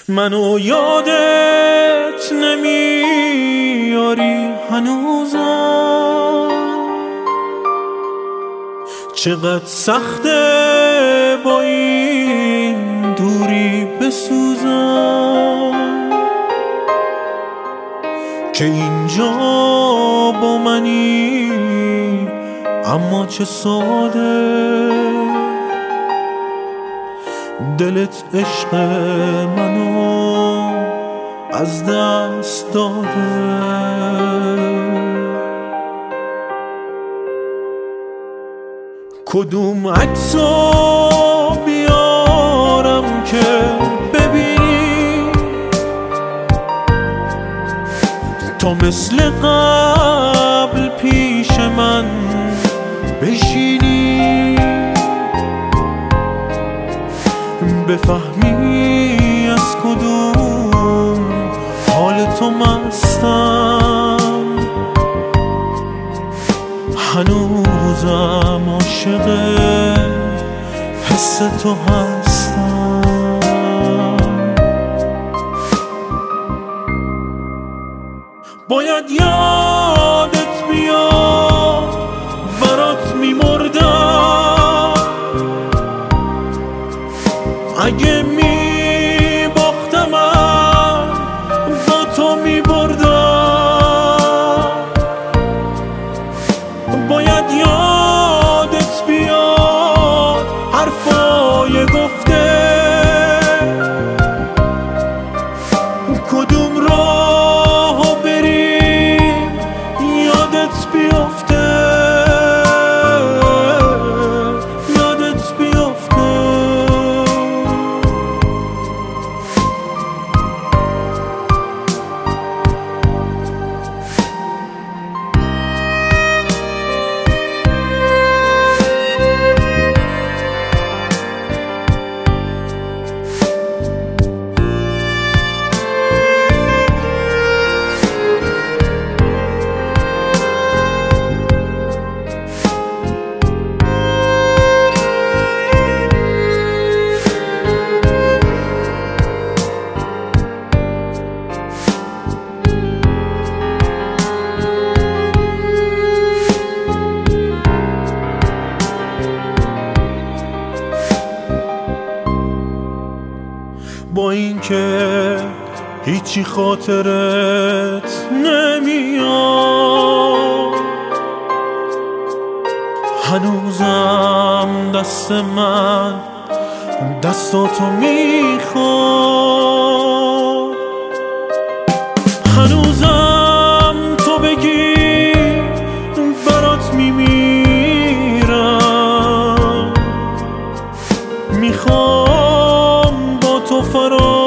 منو یادت نمیاری هنوزم، چقدر سخته با این دوری بسوزم، که اینجا با منی اما چه ساده دلت عشق منو از دست داده. کدوم عکسو بیارم که ببینی تا مثل قبل پیش من بشینی، بفهمی از کدوم حال تو مستم. هنوزم عاشق حس تو هستم. باید یادت بیاد برات میمردم، اگه میباختمم با تو میبردم. باید یادت بیاد حرفای گفته، کدوم راهو بریم یادت بیفته، یادت بیفته. با اینکه هیچی خاطرت نمیاد، هنوزم دست من دستاتو میخواد. هنوزم تو بگی برات میمیرم، میخوام با تو فرار